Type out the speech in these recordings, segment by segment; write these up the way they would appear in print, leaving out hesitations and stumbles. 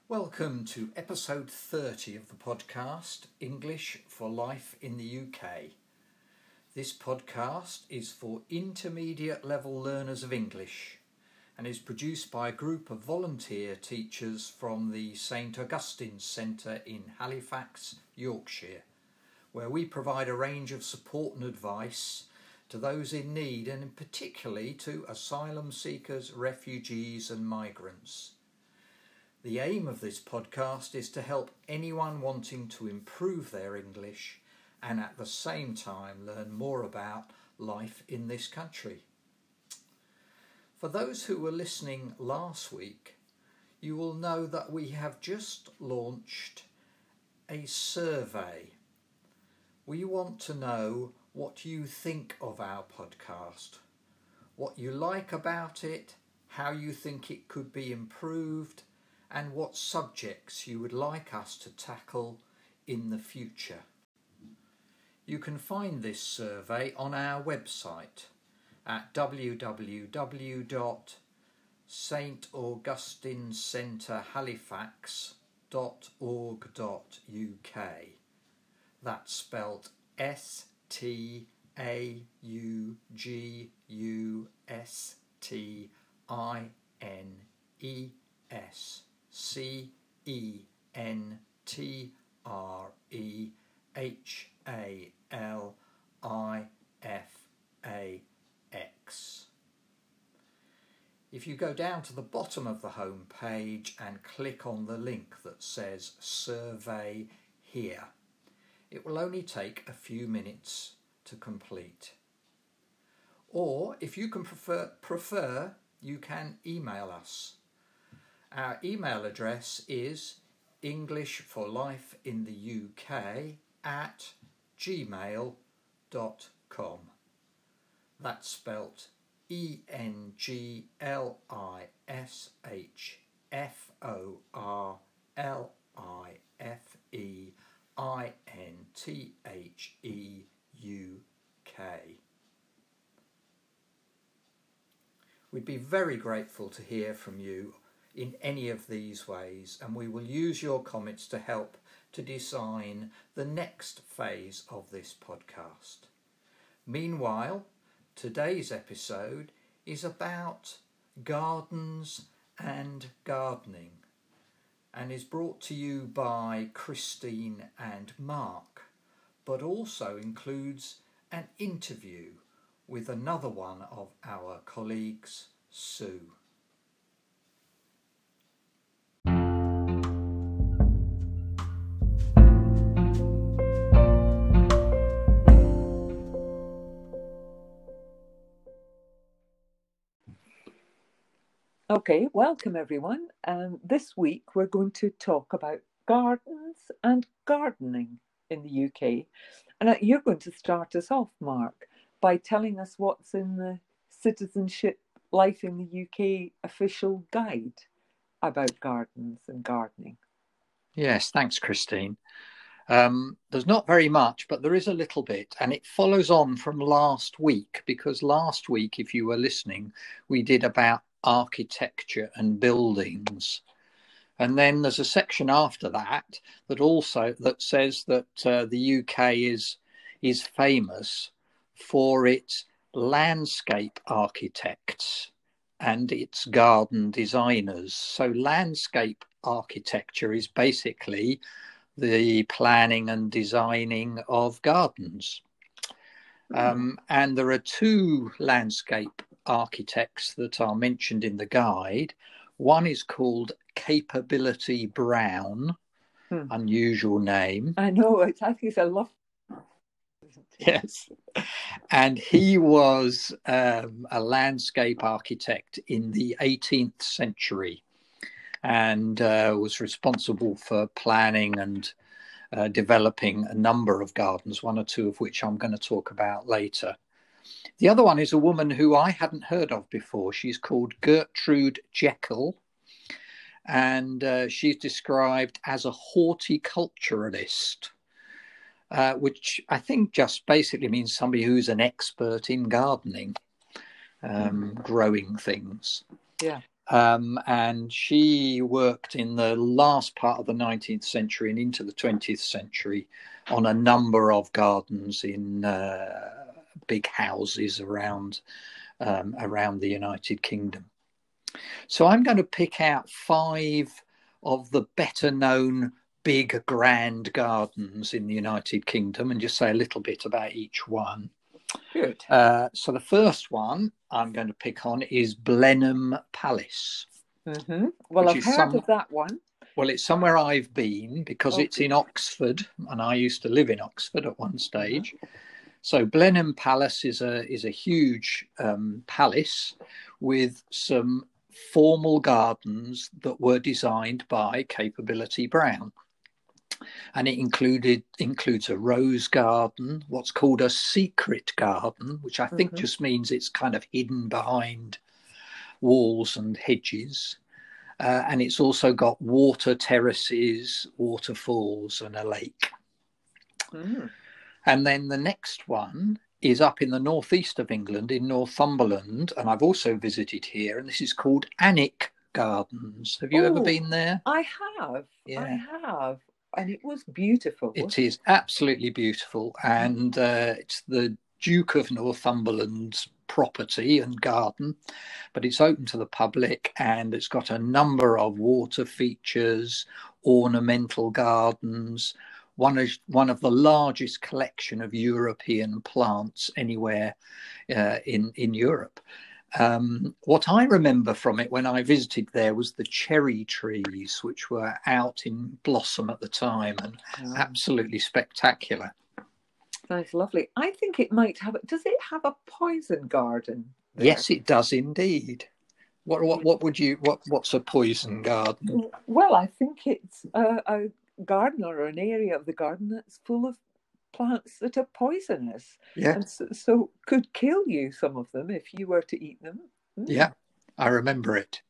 Welcome to episode 30 of the podcast, English for Life in the UK. This podcast is for intermediate level learners of English and is produced by a group of volunteer teachers from the St Augustine's Centre in Halifax, Yorkshire, where we provide a range of support and advice to those in need and particularly to asylum seekers, refugees and migrants. The aim of this podcast is to help anyone wanting to improve their English and at the same time learn more about life in this country. For those who were listening last week, you will know that we have just launched a survey. We want to know what you think of our podcast, what you like about it, how you think it could be improved, and what subjects you would like us to tackle in the future. You can find this survey on our website at www.staugustinecentrehalifax.org.uk. That's spelt STAUGUSTINECENTREHALIFAX. If you go down to the bottom of the home page and click on the link that says Survey Here, it will only take a few minutes to complete. Or if you can prefer, you can email us. Our email address is englishforlifeintheuk@gmail.com. That's spelt ENGLISHFORLIFEINTHEUK. We'd be very grateful to hear from you in any of these ways, and we will use your comments to help to design the next phase of this podcast. Meanwhile, today's episode is about gardens and gardening and is brought to you by Christine and Mark, but also includes an interview with another one of our colleagues, Sue. Okay, welcome everyone. This week we're going to talk about gardens and gardening in the UK. And you're going to start us off, Mark, by telling us what's in the Citizenship Life in the UK official guide about gardens and gardening. Yes, thanks, Christine. There's not very much, but there is a little bit, and it follows on from last week, because last week, if you were listening, we did about architecture and buildings. And then there's a section after that that says that the UK is famous for its landscape architects and its garden designers. So landscape architecture is basically the planning and designing of gardens. And there are two landscape architects that are mentioned in the guide. One is called Capability Brown, unusual name. I know, I think it's a lot. Yes. And he was a landscape architect in the 18th century and was responsible for planning and developing a number of gardens, one or two of which I'm going to talk about later. The other one is a woman who I hadn't heard of before. She's called Gertrude Jekyll, and she's described as a horticulturalist, which I think just basically means somebody who's an expert in gardening, growing things. Yeah. And she worked in the last part of the 19th century and into the 20th century on a number of gardens in big houses around the United Kingdom. So I'm going to pick out 5 of the better known big grand gardens in the United Kingdom and just say a little bit about each one. Good. So the first one I'm going to pick on is Blenheim Palace. Mm-hmm. Well, I've heard of that one. Well, it's somewhere I've been because it's in Oxford, and I used to live in Oxford at one stage. Mm-hmm. So Blenheim Palace is a huge palace with some formal gardens that were designed by Capability Brown. And it includes a rose garden, what's called a secret garden, which I think just means it's kind of hidden behind walls and hedges. And it's also got water terraces, waterfalls, and a lake. Mm. And then the next one is up in the northeast of England in Northumberland, and I've also visited here, and this is called Alnwick Gardens. Have you ever been there? I have. Yeah. I have. And it was beautiful. It is absolutely beautiful. And it's the Duke of Northumberland's property and garden, but it's open to the public, and it's got a number of water features, ornamental gardens, one of the largest collection of European plants anywhere in Europe. What I remember from it when I visited there was the cherry trees, which were out in blossom at the time and absolutely spectacular. Sounds lovely. I think it might have. Does it have a poison garden there? Yes, it does indeed. What's a poison garden? Well, I think it's a garden or an area of the garden that's full of plants that are poisonous, and so could kill you, some of them, if you were to eat them. Yeah, I remember it.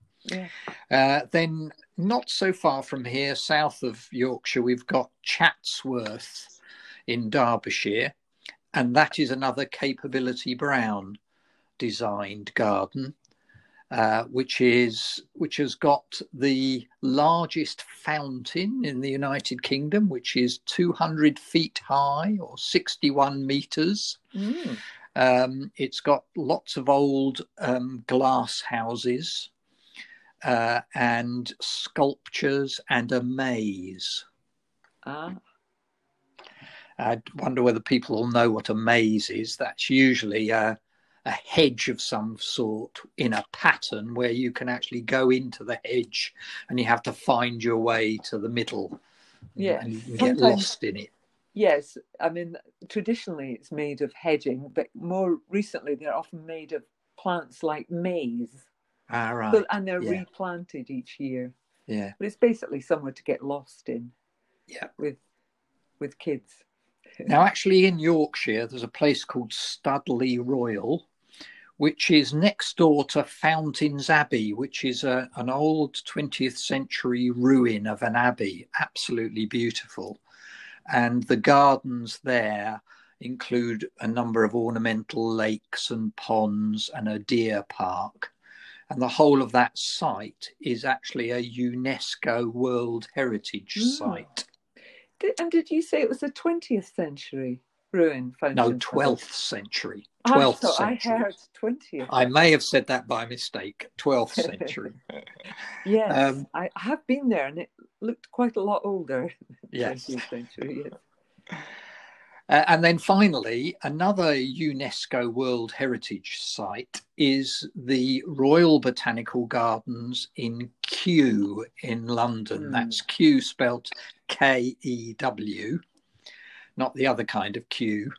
Then not so far from here, south of Yorkshire, we've got Chatsworth in Derbyshire, and that is another Capability Brown designed garden, which has got the largest fountain in the United Kingdom, which is 200 feet high or 61 meters. It's got lots of old glass houses and sculptures and a maze. I wonder whether people will know what a maze is. That's usually a hedge of some sort in a pattern where you can actually go into the hedge and you have to find your way to the middle. Yes. And you can get lost in it. Yes, I mean, traditionally it's made of hedging, but more recently they're often made of plants like maize. Right. So, and they're replanted each year. Yeah. But it's basically somewhere to get lost in. Yeah. With kids. Now, actually, in Yorkshire, there's a place called Studley Royal, which is next door to Fountains Abbey, which is an old 20th century ruin of an abbey, absolutely beautiful. And the gardens there include a number of ornamental lakes and ponds and a deer park. And the whole of that site is actually a UNESCO World Heritage Site. And did you say it was a 20th century ruin? No, 12th century. 12th century. I heard 20th. I may have said that by mistake. 12th century. Yes, I have been there, and it looked quite a lot older. Yes. 20th century. Yes. And then finally, another UNESCO World Heritage Site is the Royal Botanical Gardens in Kew in London. That's Kew spelt K-E-W, not the other kind of Kew.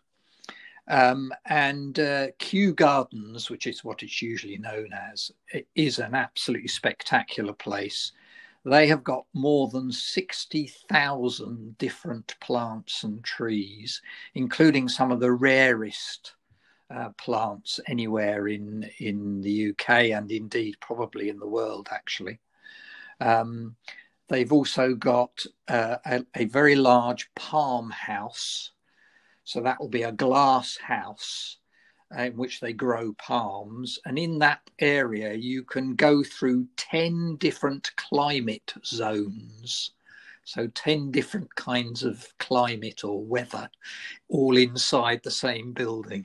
And Kew Gardens, which is what it's usually known as, is an absolutely spectacular place. They have got more than 60,000 different plants and trees, including some of the rarest plants anywhere in the UK and indeed probably in the world, actually. They've also got a very large palm house. So that will be a glass house in which they grow palms. And in that area, you can go through 10 different climate zones. So 10 different kinds of climate or weather, all inside the same building.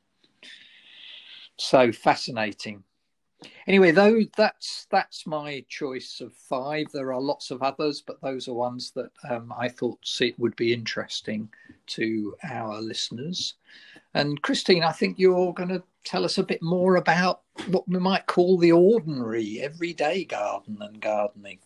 So fascinating. Anyway, though, that's my choice of 5. There are lots of others, but those are ones that I thought would be interesting to our listeners. And Christine, I think you're going to tell us a bit more about what we might call the ordinary, everyday garden and gardening.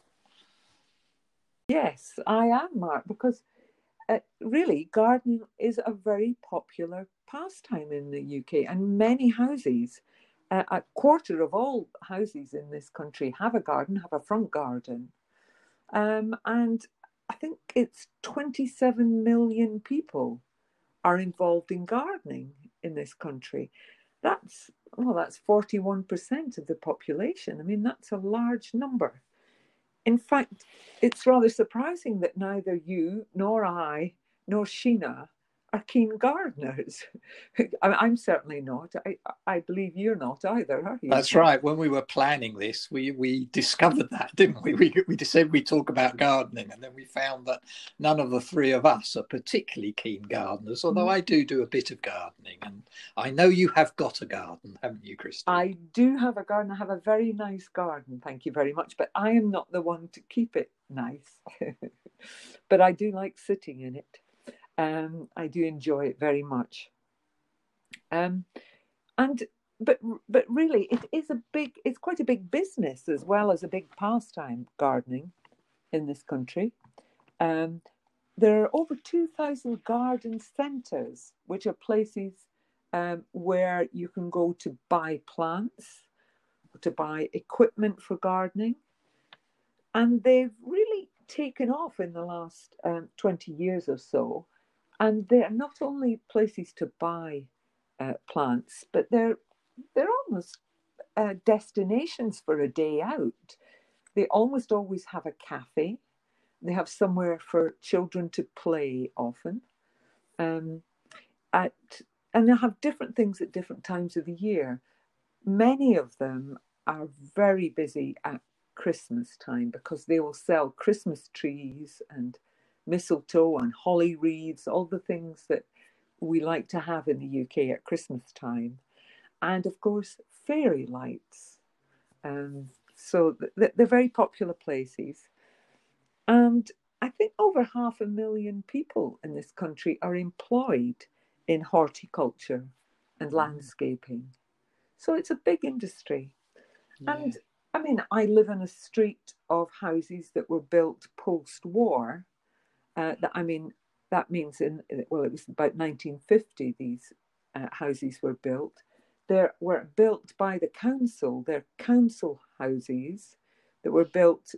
Yes, I am, Mark, because really gardening is a very popular pastime in the UK, and many houses, a quarter of all houses in this country have a garden, have a front garden. And I think it's 27 million people are involved in gardening in this country. That's 41% of the population. I mean, that's a large number. In fact, it's rather surprising that neither you nor I nor Sheena are keen gardeners. I'm certainly not. I believe you're not either, are you? That's right. When we were planning this, we discovered that, didn't we? We said we'd talk about gardening, and then we found that none of the 3 of us are particularly keen gardeners, although I do a bit of gardening. And I know you have got a garden, haven't you, Christine? I do have a garden. I have a very nice garden, thank you very much, but I am not the one to keep it nice. But I do like sitting in it. I do enjoy it very much. But really, it's quite a big business as well as a big pastime, gardening in this country. There are over 2,000 garden centres, which are places where you can go to buy plants, to buy equipment for gardening. And they've really taken off in the last 20 years or so. And they're not only places to buy plants, but they're almost destinations for a day out. They almost always have a cafe. They have somewhere for children to play often. And they have different things at different times of the year. Many of them are very busy at Christmas time because they will sell Christmas trees and mistletoe and holly wreaths, all the things that we like to have in the UK at Christmas time. And of course, fairy lights. So they're very popular places. And I think over 500,000 people in this country are employed in horticulture and landscaping. So it's a big industry. Yeah. And I mean, I live in a street of houses that were built post-war. That means it was about 1950 these houses were built. They were built by the council. They're council houses that were built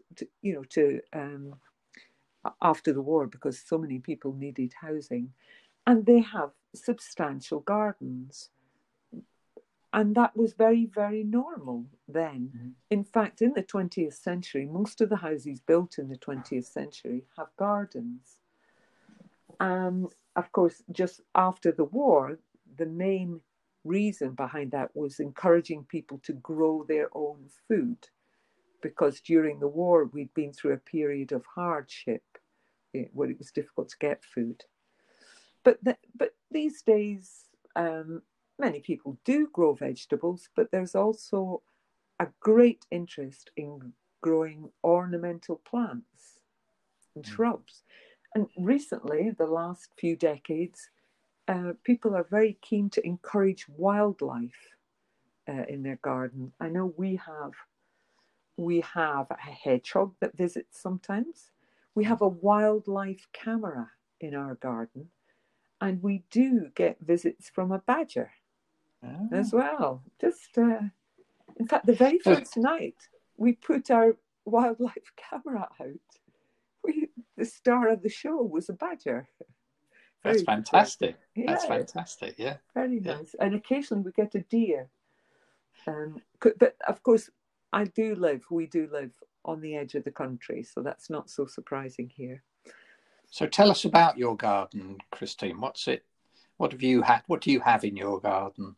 after the war because so many people needed housing. And they have substantial gardens. And that was very, very normal then. Mm-hmm. In fact, in the 20th century, most of the houses built in the 20th century have gardens. And of course, just after the war, the main reason behind that was encouraging people to grow their own food. Because during the war, we'd been through a period of hardship where it was difficult to get food. But these days, many people do grow vegetables, but there's also a great interest in growing ornamental plants and shrubs. And recently, the last few decades, people are very keen to encourage wildlife in their garden. I know we have a hedgehog that visits sometimes. We have a wildlife camera in our garden, and we do get visits from a badger as well. In fact, the very first night we put our wildlife camera out, the star of the show was a badger. That's fantastic. Yeah. That's fantastic, yeah. Very nice. And occasionally we get a deer. But of course, we do live on the edge of the country, so that's not so surprising here. So tell us about your garden, Christine. What do you have in your garden?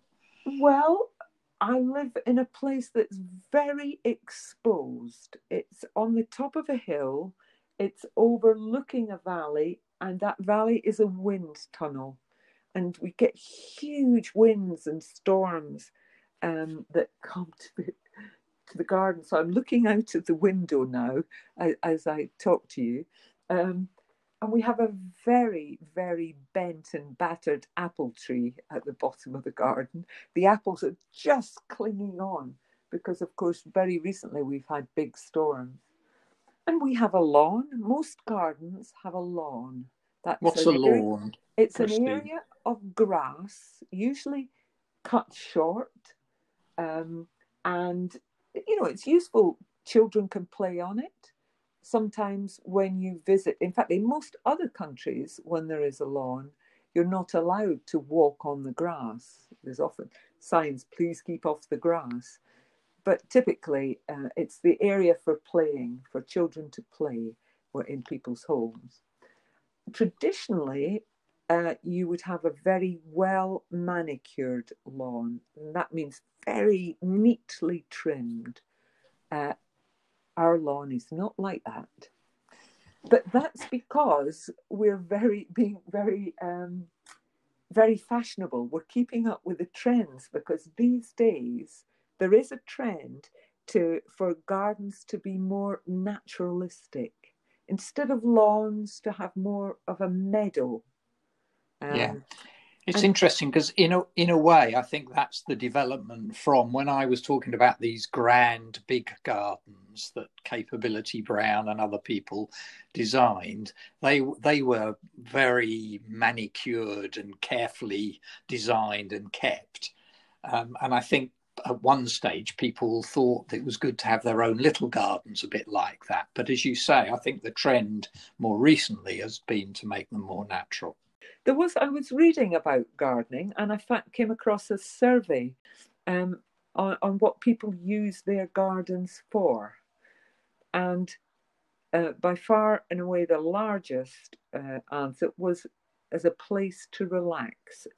Well, I live in a place that's very exposed. It's on the top of a hill, it's overlooking a valley, and that valley is a wind tunnel. And we get huge winds and storms that come to the garden. So I'm looking out of the window now as I talk to you. Um, and we have a very, very bent and battered apple tree at the bottom of the garden. The apples are just clinging on because, of course, very recently we've had big storms. And we have a lawn. Most gardens have a lawn. What's a lawn, It's an Christine? area of grass, usually cut short, and it's useful. Children can play on it. Sometimes when you visit, in fact, in most other countries, when there is a lawn, you're not allowed to walk on the grass. There's often signs, please keep off the grass. But typically, it's the area for playing, for children to play, or in people's homes. Traditionally, you would have a very well manicured lawn, and that means very neatly trimmed. Our lawn is not like that, but that's because we're being very fashionable. We're keeping up with the trends because these days there is a trend for gardens to be more naturalistic. Instead of lawns, to have more of a meadow. Yeah. It's And interesting because in a way, I think that's the development from when I was talking about these grand big gardens that Capability Brown and other people designed. They were very manicured and carefully designed and kept. And I think at one stage people thought that it was good to have their own little gardens a bit like that. But as you say, I think the trend more recently has been to make them more natural. I was reading about gardening, and I came across a survey on what people use their gardens for. And by far and away the largest answer was as a place to relax.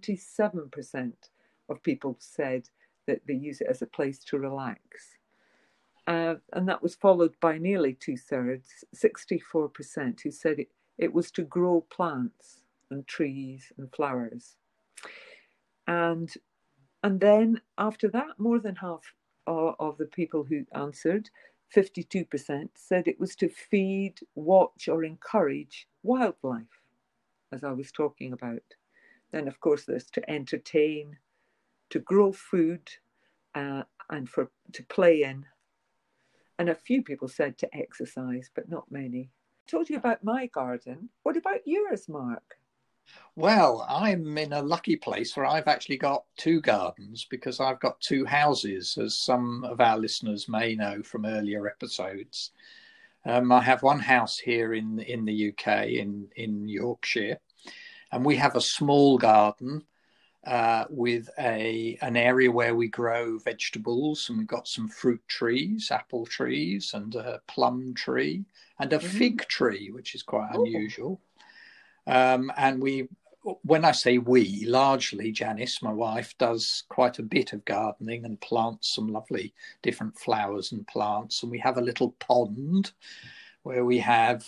77% of people said that they use it as a place to relax. And that was followed by nearly 2/3, 64%, who said it was to grow plants and trees and flowers. And then after that, more than half of the people who answered, 52%, said it was to feed, watch, or encourage wildlife, as I was talking about. Then, of course, there's to entertain, to grow food, and to play in. And a few people said to exercise, but not many. I told you about my garden. What about yours, Mark? Well, I'm in a lucky place where I've actually got two gardens because I've got two houses, as some of our listeners may know from earlier episodes. I have one house here in the UK, in Yorkshire, and we have a small garden with an area where we grow vegetables, and we've got some fruit trees, apple trees, and a plum tree, and a fig tree, which is quite unusual. And when I say we, largely Janice, my wife, does quite a bit of gardening and plants some lovely different flowers and plants. And we have a little pond where we have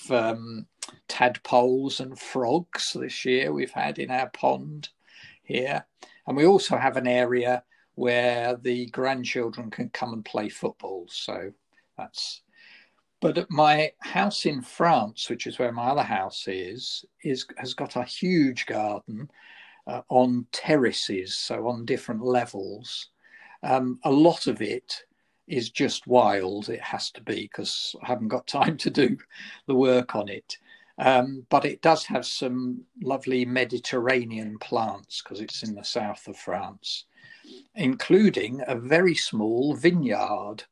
tadpoles and frogs this year we've had in our pond here. And we also have an area where the grandchildren can come and play football. So that's... But at my house in France, which is where my other house has got a huge garden on terraces, so on different levels. A lot of it is just wild. It has to be because I haven't got time to do the work on it. But it does have some lovely Mediterranean plants because it's in the south of France, including a very small vineyard.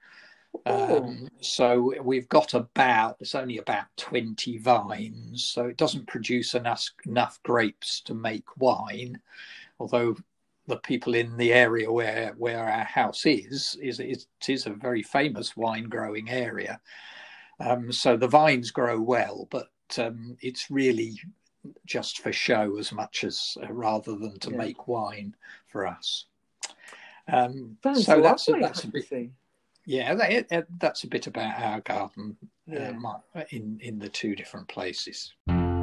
So we've got it's only about 20 vines, so it doesn't produce enough grapes to make wine, although the people in the area where our house is a very famous wine growing area. So the vines grow well, but it's really just for show as much as rather than to make wine for us. Sounds So lovely, I that's a have to bit. say. Yeah, that's a bit about our garden Yeah. in the two different places.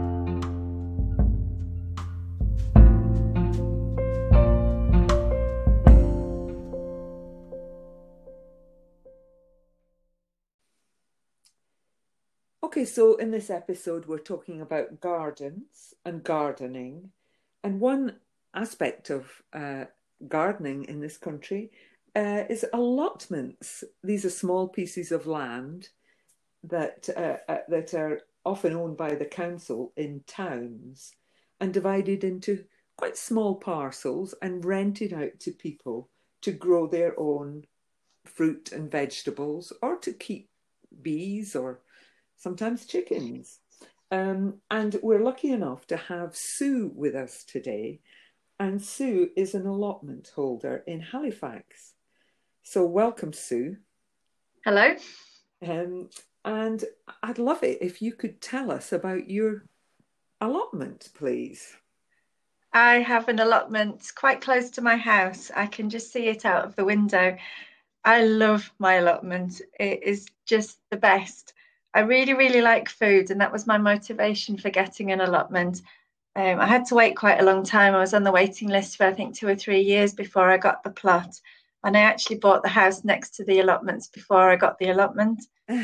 Okay, so in this episode, we're talking about gardens and gardening. And one aspect of gardening in this country is allotments. These are small pieces of land that are often owned by the council in towns and divided into quite small parcels and rented out to people to grow their own fruit and vegetables or to keep bees or sometimes chickens. And we're lucky enough to have Sue with us today. And Sue is an allotment holder in Halifax. So welcome, Sue. Hello. Um, and I'd love it if you could tell us about your allotment, please. I have an allotment quite close to my house. I can just see it out of the window. I love my allotment. It is just the best. I really, really like food, and that was my motivation for getting an allotment. I had to wait quite a long time. I was on the waiting list for I think 2 or 3 years before I got the plot. And I actually bought the house next to the allotments before I got the allotment.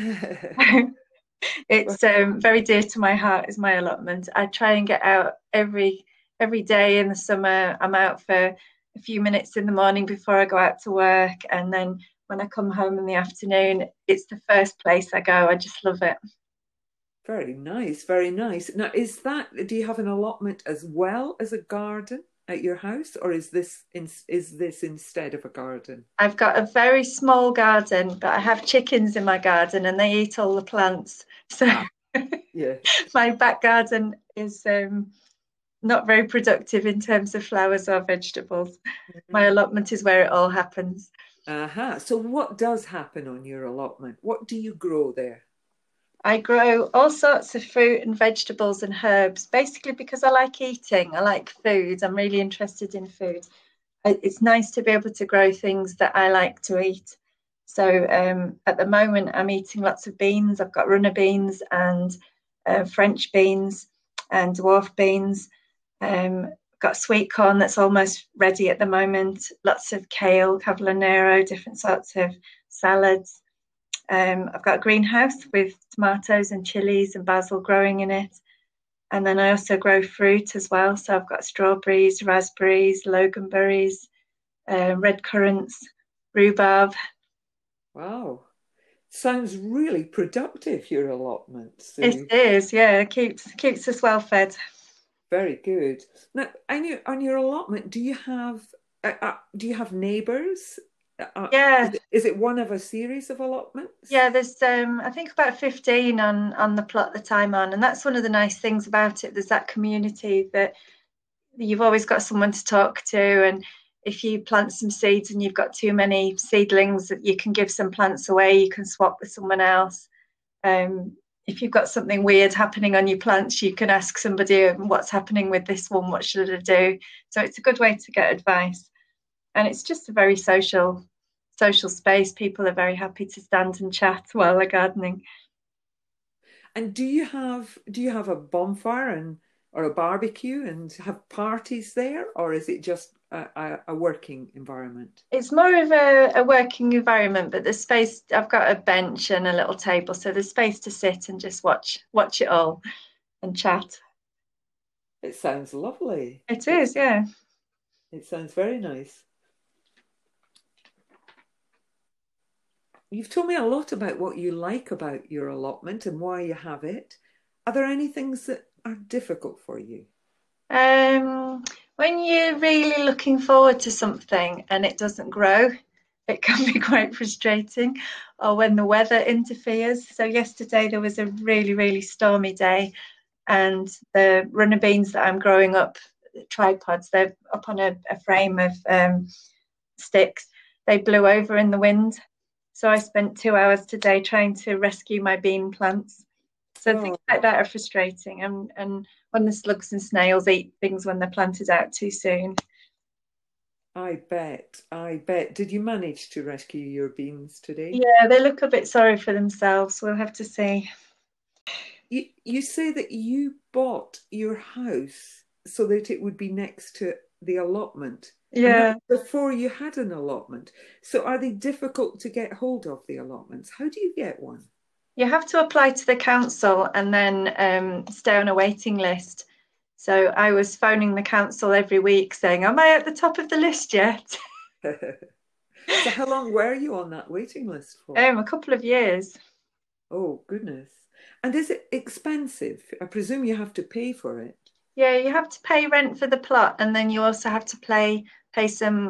It's very dear to my heart is my allotment. I try and get out every day in the summer. I'm out for a few minutes in the morning before I go out to work, and then when I come home in the afternoon, it's the first place I go. I just love it. Very nice, very nice. Now, do you have an allotment as well as a garden at your house, or is this instead of a garden? I've got a very small garden, but I have chickens in my garden and they eat all the plants. So Yeah. my back garden is not very productive in terms of flowers or vegetables. My allotment is where it all happens. So what does happen on your allotment? What do you grow there? I grow all sorts of fruit and vegetables and herbs, basically because I like eating. I like food. I'm really interested in food. It's nice to be able to grow things that I like to eat. So at the moment, I'm eating lots of beans. I've got runner beans and French beans and dwarf beans. Got sweet corn that's almost ready at the moment. Lots of kale, cavallonero, different sorts of salads. I've got a greenhouse with tomatoes and chilies and basil growing in it. And then I also grow fruit as well. So I've got strawberries, raspberries, loganberries, red currants, rhubarb. Wow. Sounds really productive, your allotment, It Sue. is, yeah. It keeps us well fed. Very good. Now, on your allotment, do you have neighbours? Yeah, Is it one of a series of allotments? yeah. There's I think about 15 on the plot that I'm on, and that's one of the nice things about it. There's that community that you've always got someone to talk to, and if you plant some seeds and you've got too many seedlings, you can give some plants away. You can swap with someone else. If you've got something weird happening on your plants, you can ask somebody what's happening with this one, what should I do? So it's a good way to get advice. And it's just a very social space. People are very happy to stand and chat while they're gardening. And do you have a bonfire or a barbecue and have parties there, or is it just a working environment? It's more of a working environment, but there's space. I've got a bench and a little table, so there's space to sit and just watch it all and chat. It sounds lovely. It is, yeah. It sounds very nice. You've told me a lot about what you like about your allotment and why you have it. Are there any things that are difficult for you? Um, when you're really looking forward to something and it doesn't grow, it can be quite frustrating, or when the weather interferes. So yesterday there was a really, really stormy day, and the runner beans that I'm growing up, tripods, they're up on a frame of sticks. They blew over in the wind. So I spent 2 hours today trying to rescue my bean plants. So things Oh, like that are frustrating, and when the slugs and snails eat things when they're planted out too soon. I bet. I bet. Did you manage to rescue your beans today? Yeah, they look a bit sorry for themselves. We'll have to see. You say that you bought your house so that it would be next to the allotment, and that Yeah. before you had an allotment. So are they difficult to get hold of, the allotments? How do you get one? You have to apply to the council and then stay on a waiting list. So I was phoning the council every week saying, "Am I at the top of the list yet?" So how long were you on that waiting list for? A couple of years. Oh, goodness. And is it expensive? I presume you have to pay for it. Yeah, you have to pay rent for the plot, and then you also have to pay some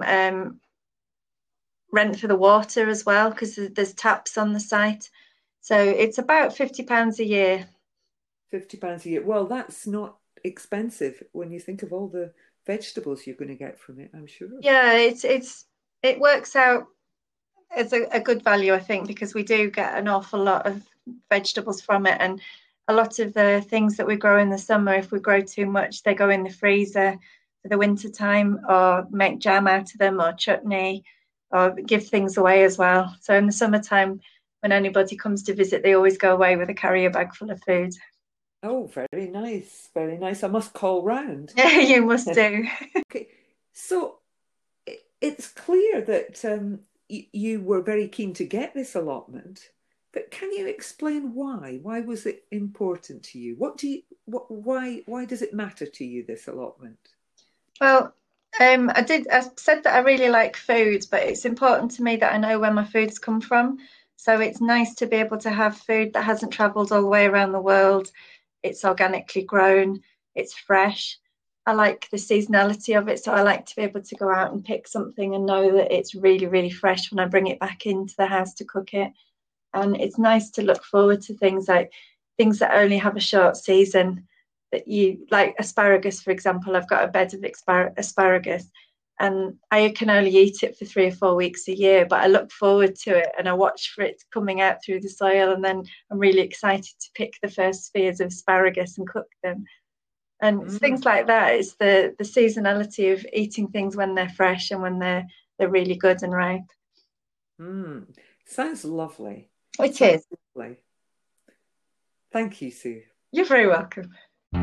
rent for the water as well because there's taps on the site. So it's about £50 a year. £50 a year. Well, that's not expensive when you think of all the vegetables you're going to get from it, I'm sure. Yeah, it works out as a good value, I think, because we do get an awful lot of vegetables from it, and a lot of the things that we grow in the summer, if we grow too much, they go in the freezer for the winter time, or make jam out of them, or chutney, or give things away as well. So in the summertime, when anybody comes to visit, they always go away with a carrier bag full of food. Oh, very nice, very nice. I must call round. Yeah, you must do. Okay, so it's clear that you were very keen to get this allotment, but can you explain why? Why was it important to you? Why does it matter to you, this allotment? Well, I said that I really like food, but it's important to me that I know where my food's come from. So it's nice to be able to have food that hasn't traveled all the way around the world. It's organically grown, it's fresh. I like the seasonality of it, so I like to be able to go out and pick something and know that it's really, really fresh when I bring it back into the house to cook it. And it's nice to look forward to things like things that only have a short season, that you like asparagus, for example. I've got a bed of asparagus, and I can only eat it for 3 or 4 weeks a year, but I look forward to it and I watch for it coming out through the soil, and then I'm really excited to pick the first spears of asparagus and cook them. And it's things Mm, like that. It's the seasonality of eating things when they're fresh and when they're really good and ripe. mm. Sounds lovely. It Sounds is. lovely. Thank you, Sue. You're very welcome.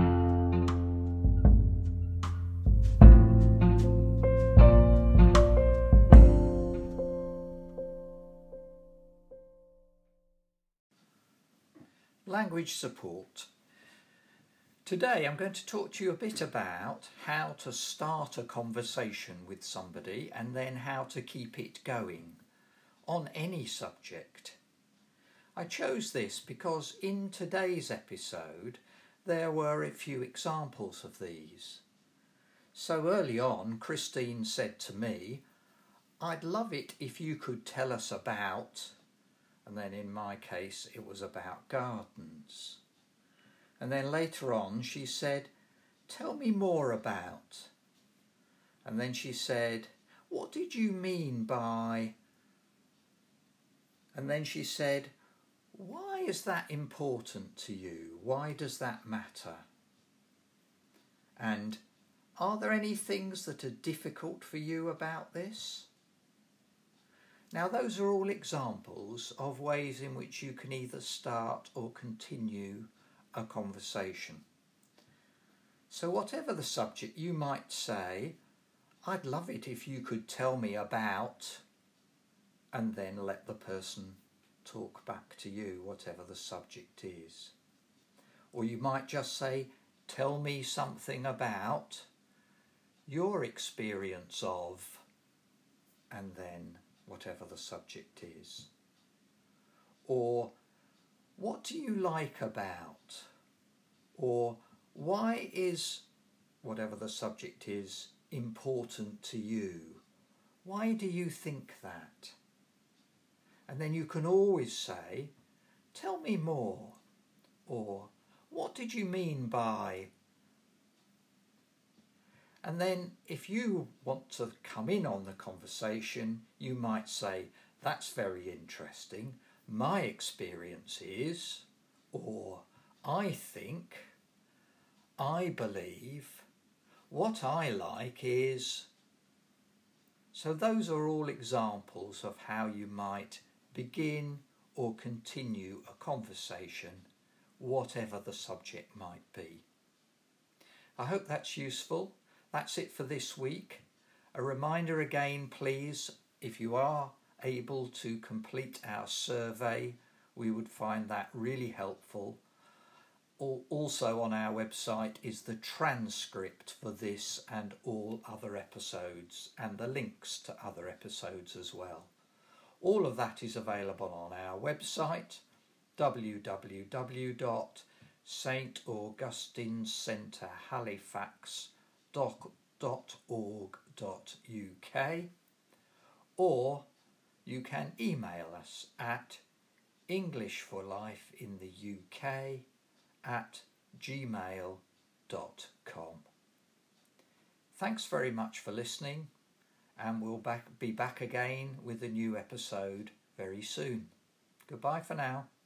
Language support. Today I'm going to talk to you a bit about how to start a conversation with somebody and then how to keep it going on any subject. I chose this because in today's episode there were a few examples of these. So early on, Christine said to me, "I'd love it if you could tell us about," and then in my case it was about gardens. And then later on she said, "Tell me more about." And then she said, "What did you mean by?" And then she said, "Why is that important to you? Why does that matter? And are there any things that are difficult for you about this?" Now those are all examples of ways in which you can either start or continue a conversation. So whatever the subject, you might say, "I'd love it if you could tell me about," and then let the person talk back to you, whatever the subject is. Or you might just say, "Tell me something about your experience of," and then whatever the subject is. Or, "What do you like about?" Or, "Why is," whatever the subject is, "important to you? Why do you think that?" And then you can always say, "Tell me more," or "What did you mean by?" And then if you want to come in on the conversation, you might say, "That's very interesting. My experience is," or "I think," "I believe," "What I like is," So those are all examples of how you might begin or continue a conversation, whatever the subject might be. I hope that's useful. That's it for this week. A reminder again, please, if you are able to complete our survey, we would find that really helpful. Also on our website is the transcript for this and all other episodes, and the links to other episodes as well. All of that is available on our website, www.saintaugustinecentrehalifax.org.uk, or you can email us at englishforlifeintheuk@gmail.com. Thanks very much for listening, and we'll be back again with a new episode very soon. Goodbye for now.